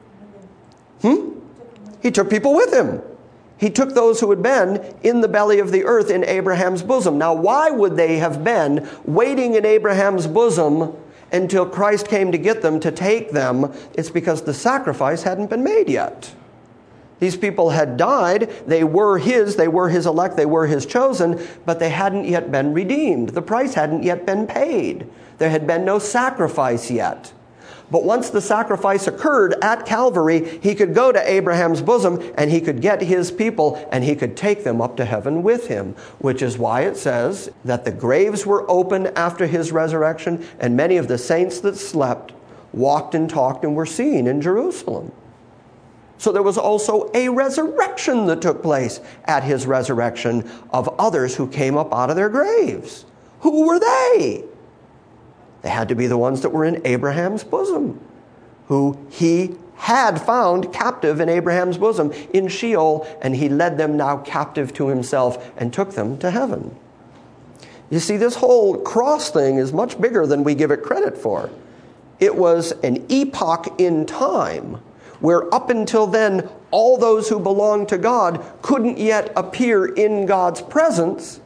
He took people with him. He took those who had been in the belly of the earth in Abraham's bosom. Now, why would they have been waiting in Abraham's bosom until Christ came to get them, to take them? It's because the sacrifice hadn't been made yet. These people had died. They were his elect, they were his chosen, but they hadn't yet been redeemed. The price hadn't yet been paid. There had been no sacrifice yet. But once the sacrifice occurred at Calvary, he could go to Abraham's bosom and he could get his people and he could take them up to heaven with him, which is why it says that the graves were open after his resurrection and many of the saints that slept walked and talked and were seen in Jerusalem. So there was also a resurrection that took place at his resurrection of others who came up out of their graves. Who were they? They had to be the ones that were in Abraham's bosom, who he had found captive in Abraham's bosom in Sheol, and he led them now captive to himself and took them to heaven. You see, this whole cross thing is much bigger than we give it credit for. It was an epoch in time where up until then, all those who belonged to God couldn't yet appear in God's presence.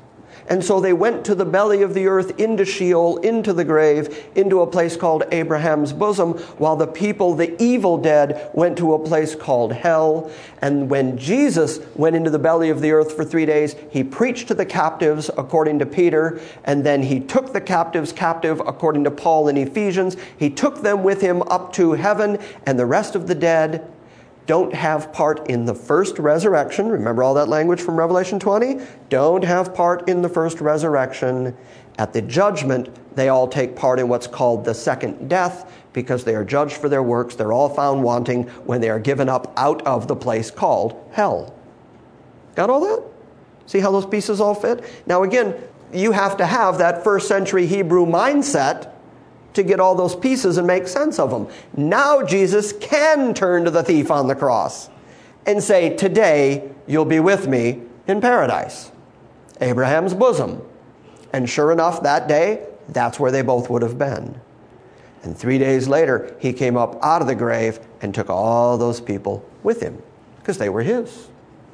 And so they went to the belly of the earth, into Sheol, into the grave, into a place called Abraham's bosom, while the people, the evil dead, went to a place called hell. And when Jesus went into the belly of the earth for 3 days, he preached to the captives, according to Peter, and then he took the captives captive, according to Paul in Ephesians. He took them with him up to heaven, and the rest of the dead don't have part in the first resurrection. Remember all that language from Revelation 20? Don't have part in the first resurrection. At the judgment, they all take part in what's called the second death, because they are judged for their works. They're all found wanting when they are given up out of the place called hell. Got all that? See how those pieces all fit? Now again, you have to have that first century Hebrew mindset to get all those pieces and make sense of them. Now Jesus can turn to the thief on the cross and say, today you'll be with me in paradise, Abraham's bosom. And sure enough, that day, that's where they both would have been. And 3 days later, he came up out of the grave and took all those people with him because they were his.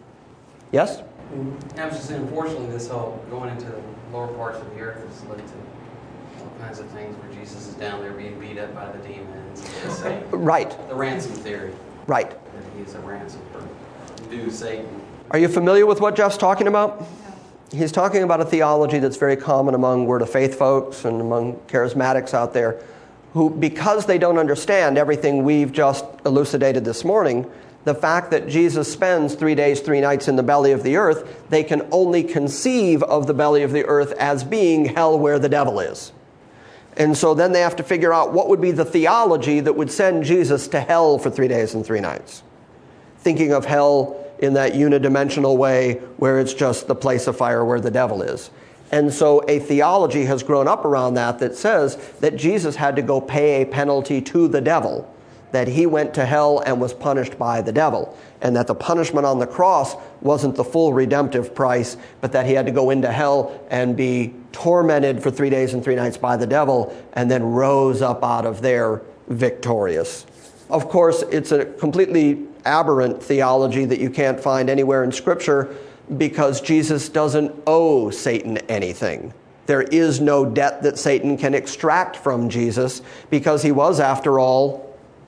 Yes? I was just saying, unfortunately, this whole going into the lower parts of the earth has led to all kinds of things where Jesus is down there being beat up by the demons. Right. The ransom theory. Right. That he's a ransom for due Satan. Are you familiar with what Jeff's talking about? He's talking about a theology that's very common among Word of Faith folks and among charismatics out there who, because they don't understand everything we've just elucidated this morning, the fact that Jesus spends 3 days, 3 nights in the belly of the earth, they can only conceive of the belly of the earth as being hell where the devil is. And so then they have to figure out what would be the theology that would send Jesus to hell for 3 days and 3 nights. Thinking of hell in that unidimensional way where it's just the place of fire where the devil is. And so a theology has grown up around that says that Jesus had to go pay a penalty to the devil, that he went to hell and was punished by the devil, and that the punishment on the cross wasn't the full redemptive price, but that he had to go into hell and be tormented for 3 days and 3 nights by the devil, and then rose up out of there victorious. Of course, it's a completely aberrant theology that you can't find anywhere in Scripture, because Jesus doesn't owe Satan anything. There is no debt that Satan can extract from Jesus, because he was, after all,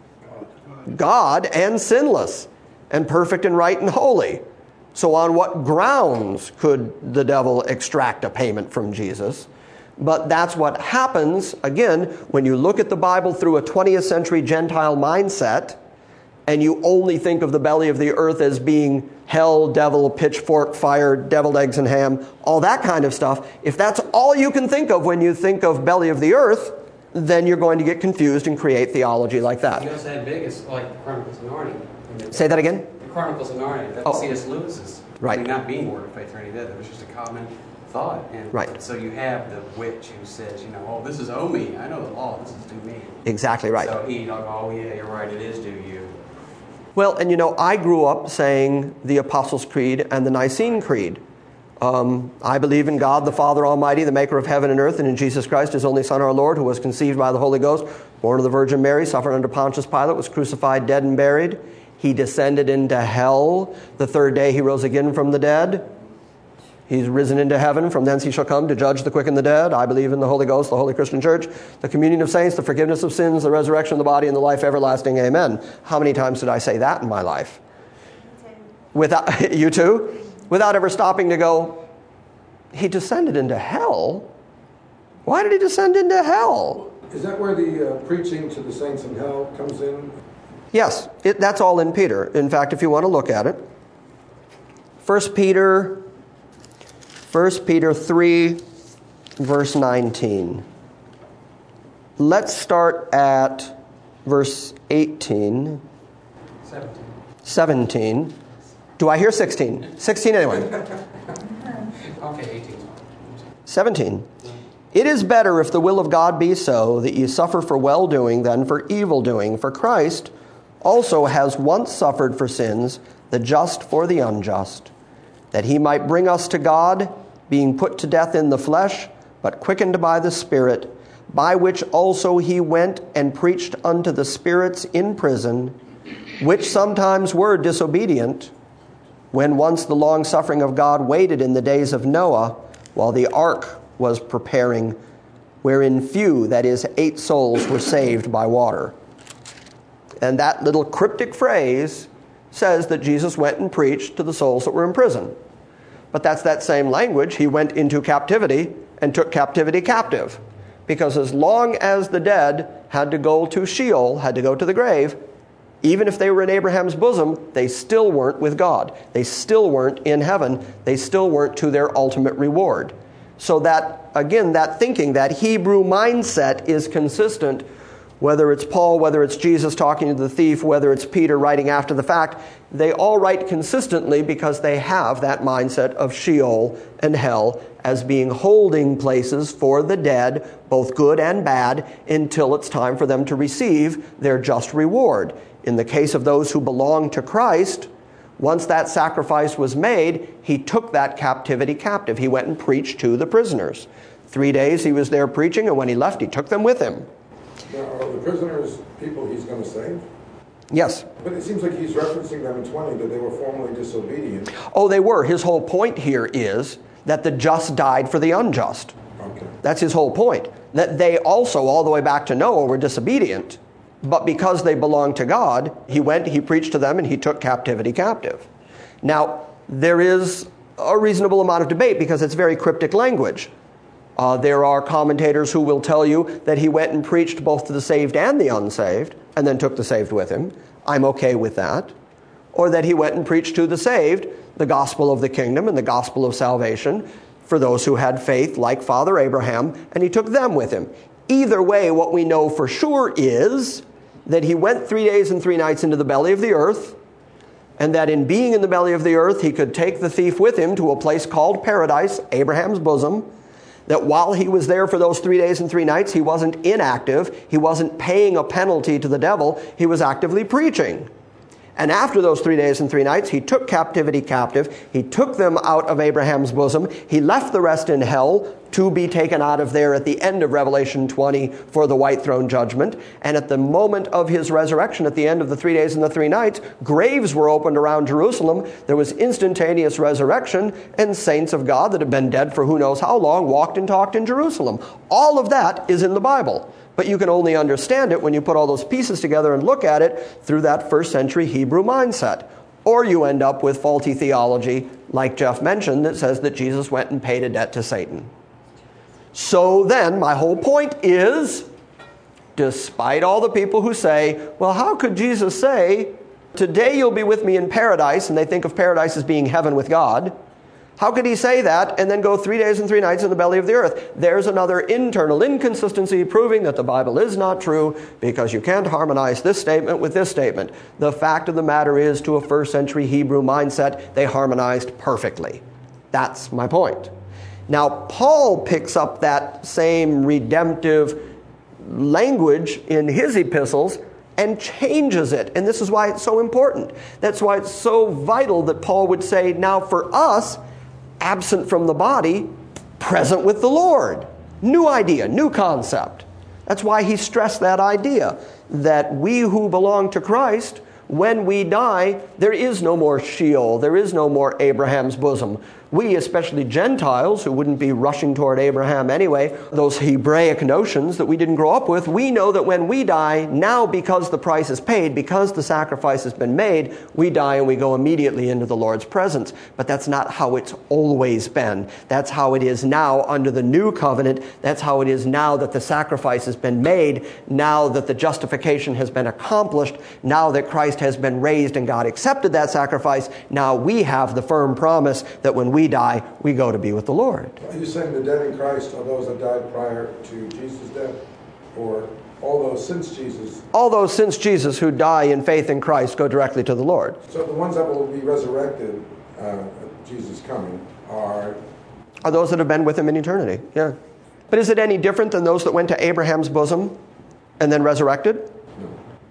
God and sinless and perfect and right and holy. So on what grounds could the devil extract a payment from Jesus? But that's what happens, again, when you look at the Bible through a 20th century Gentile mindset, and you only think of the belly of the earth as being hell, devil, pitchfork, fire, deviled eggs and ham, all that kind of stuff. If that's all you can think of when you think of belly of the earth, then you're going to get confused and create theology like that. You also had biggest, like the Chronicles of Narnia. Say that again? The Chronicles of Narnia. That's C.S. Lewis's. Right. I mean, not being Word of Faith or any of that. It was just a common thought. And right. So you have the witch who says, oh, this is owe me. I know the law. This is due me. Exactly right. So he, oh yeah, you're right. It is due you. Well, and I grew up saying the Apostles' Creed and the Nicene Creed. I believe in God the Father Almighty, the maker of heaven and earth, and in Jesus Christ, his only Son, our Lord, who was conceived by the Holy Ghost, born of the Virgin Mary, suffered under Pontius Pilate, was crucified, dead, and buried. He descended into hell. The third day he rose again from the dead. He's risen into heaven. From thence he shall come to judge the quick and the dead. I believe in the Holy Ghost, the Holy Christian Church, the communion of saints, the forgiveness of sins, the resurrection of the body, and the life everlasting. Amen. How many times did I say that in my life? Without, you too? Without ever stopping to go, he descended into hell? Why did he descend into hell? Is that where the preaching to the saints in hell comes in? Yes, that's all in Peter. In fact, if you want to look at it, 1 Peter 3, verse 19. Let's start at verse 18. 17. Do I hear 16? 16 anyway. Okay, 18. 17. It is better, if the will of God be so, that ye suffer for well-doing than for evil-doing. For Christ also has once suffered for sins, the just for the unjust, that he might bring us to God, being put to death in the flesh, but quickened by the Spirit, by which also he went and preached unto the spirits in prison, which sometimes were disobedient, when once the long suffering of God waited in the days of Noah, while the ark was preparing, wherein few, that is 8 souls, were saved by water. And that little cryptic phrase says that Jesus went and preached to the souls that were in prison. But that's that same language. He went into captivity and took captivity captive. Because as long as the dead had to go to Sheol, had to go to the grave, even if they were in Abraham's bosom, they still weren't with God. They still weren't in heaven. They still weren't to their ultimate reward. So that, again, that thinking, that Hebrew mindset is consistent, whether it's Paul, whether it's Jesus talking to the thief, whether it's Peter writing after the fact, they all write consistently because they have that mindset of Sheol and hell as being holding places for the dead, both good and bad, until it's time for them to receive their just reward. In the case of those who belong to Christ, once that sacrifice was made, he took that captivity captive. He went and preached to the prisoners. 3 days he was there preaching, and when he left, he took them with him. Now, are the prisoners people he's going to save? Yes. But it seems like he's referencing them in 20, that they were formerly disobedient. Oh, they were. His whole point here is that the just died for the unjust. Okay. That's his whole point. That they also, all the way back to Noah, were disobedient. But because they belonged to God, he went, he preached to them, and he took captivity captive. Now, there is a reasonable amount of debate because it's very cryptic language. There are commentators who will tell you that he went and preached both to the saved and the unsaved, and then took the saved with him. I'm okay with that. Or that he went and preached to the saved the gospel of the kingdom and the gospel of salvation for those who had faith like Father Abraham, and he took them with him. Either way, what we know for sure is that he went 3 days and 3 nights into the belly of the earth, and that in being in the belly of the earth, he could take the thief with him to a place called paradise, Abraham's bosom, that while he was there for those 3 days and 3 nights, he wasn't inactive, he wasn't paying a penalty to the devil, he was actively preaching. And after those 3 days and 3 nights, he took captivity captive. He took them out of Abraham's bosom. He left the rest in hell to be taken out of there at the end of Revelation 20 for the white throne judgment. And at the moment of his resurrection, at the end of the 3 days and the 3 nights, graves were opened around Jerusalem. There was instantaneous resurrection, and saints of God that had been dead for who knows how long walked and talked in Jerusalem. All of that is in the Bible. But you can only understand it when you put all those pieces together and look at it through that first century Hebrew mindset. Or you end up with faulty theology, like Jeff mentioned, that says that Jesus went and paid a debt to Satan. So then, my whole point is, despite all the people who say, well, how could Jesus say, today you'll be with me in paradise, and they think of paradise as being heaven with God, how could he say that and then go 3 days and 3 nights in the belly of the earth? There's another internal inconsistency proving that the Bible is not true, because you can't harmonize this statement with this statement. The fact of the matter is, to a first century Hebrew mindset, they harmonized perfectly. That's my point. Now, Paul picks up that same redemptive language in his epistles and changes it. And this is why it's so important. That's why it's so vital that Paul would say, now for us, absent from the body, present with the Lord. New idea, new concept. That's why he stressed that idea, that we who belong to Christ, when we die, there is no more Sheol, there is no more Abraham's bosom. We, especially Gentiles, who wouldn't be rushing toward Abraham anyway, those Hebraic notions that we didn't grow up with, we know that when we die, now because the price is paid, because the sacrifice has been made, we die and we go immediately into the Lord's presence. But that's not how it's always been. That's how it is now under the new covenant. That's how it is now that the sacrifice has been made, now that the justification has been accomplished, now that Christ has been raised and God accepted that sacrifice. Now we have the firm promise that when we die, we go to be with the Lord. Are you saying the dead in Christ are those that died prior to Jesus' death? Or all those since Jesus? All those since Jesus who die in faith in Christ go directly to the Lord. So the ones that will be resurrected at Jesus' coming are those that have been with him in eternity. Yeah. But is it any different than those that went to Abraham's bosom and then resurrected? No.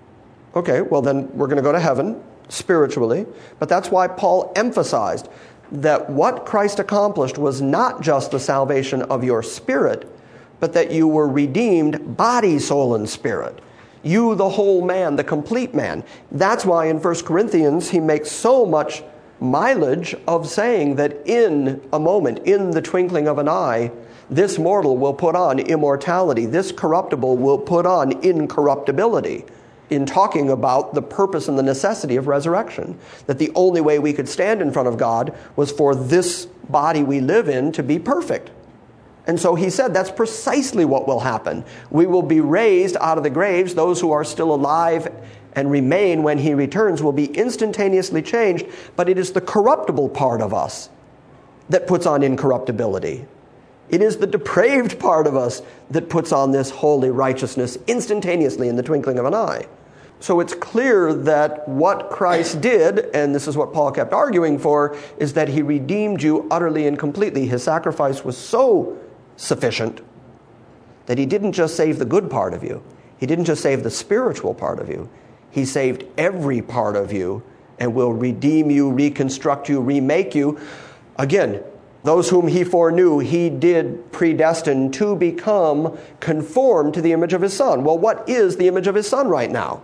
Okay, well then we're going to go to heaven spiritually. But that's why Paul emphasized that what Christ accomplished was not just the salvation of your spirit, but that you were redeemed body, soul, and spirit. You, the whole man, the complete man. That's why in 1 Corinthians he makes so much mileage of saying that in a moment, in the twinkling of an eye, this mortal will put on immortality, this corruptible will put on incorruptibility, in talking about the purpose and the necessity of resurrection. That the only way we could stand in front of God was for this body we live in to be perfect. And so he said that's precisely what will happen. We will be raised out of the graves. Those who are still alive and remain when he returns will be instantaneously changed, but it is the corruptible part of us that puts on incorruptibility. It is the depraved part of us that puts on this holy righteousness instantaneously in the twinkling of an eye. So it's clear that what Christ did, and this is what Paul kept arguing for, is that he redeemed you utterly and completely. His sacrifice was so sufficient that he didn't just save the good part of you. He didn't just save the spiritual part of you. He saved every part of you and will redeem you, reconstruct you, remake you. Again, those whom he foreknew, he did predestine to become conformed to the image of his Son. Well, what is the image of his Son right now?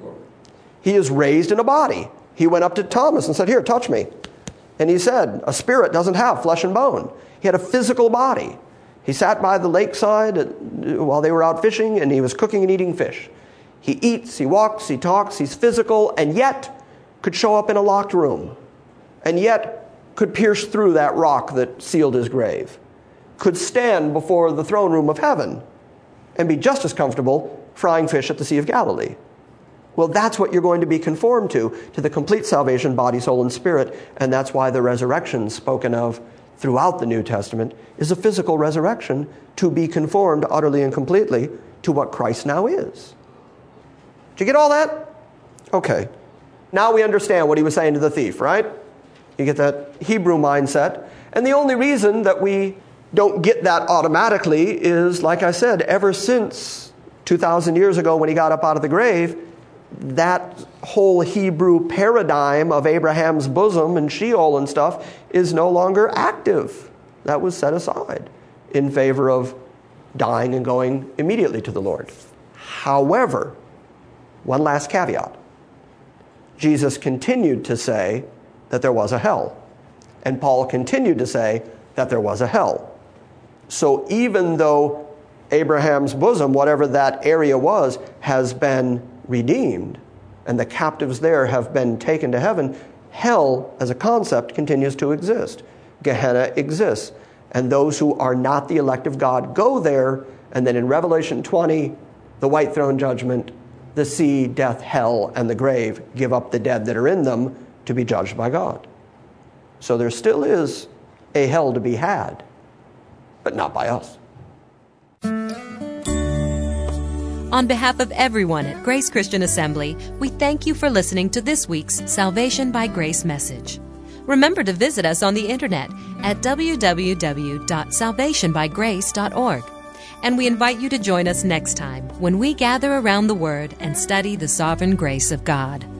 He is raised in a body. He went up to Thomas and said, "Here, touch me." And he said, a spirit doesn't have flesh and bone. He had a physical body. He sat by the lakeside while they were out fishing, and he was cooking and eating fish. He eats, he walks, he talks, he's physical, and yet could show up in a locked room, and yet could pierce through that rock that sealed his grave, could stand before the throne room of heaven and be just as comfortable frying fish at the Sea of Galilee. Well, that's what you're going to be conformed to the complete salvation, body, soul, and spirit, and that's why the resurrection spoken of throughout the New Testament is a physical resurrection to be conformed utterly and completely to what Christ now is. Did you get all that? Okay. Now we understand what he was saying to the thief, right? You get that Hebrew mindset. And the only reason that we don't get that automatically is, like I said, ever since 2,000 years ago when he got up out of the grave, that whole Hebrew paradigm of Abraham's bosom and Sheol and stuff is no longer active. That was set aside in favor of dying and going immediately to the Lord. However, one last caveat. Jesus continued to say that there was a hell. And Paul continued to say that there was a hell. So even though Abraham's bosom, whatever that area was, has been redeemed, and the captives there have been taken to heaven, hell as a concept continues to exist. Gehenna exists. And those who are not the elect of God go there, and then in Revelation 20, the white throne judgment, the sea, death, hell, and the grave give up the dead that are in them to be judged by God. So there still is a hell to be had, but not by us. On behalf of everyone at Grace Christian Assembly, we thank you for listening to this week's Salvation by Grace message. Remember to visit us on the internet at www.salvationbygrace.org. And we invite you to join us next time when we gather around the Word and study the sovereign grace of God.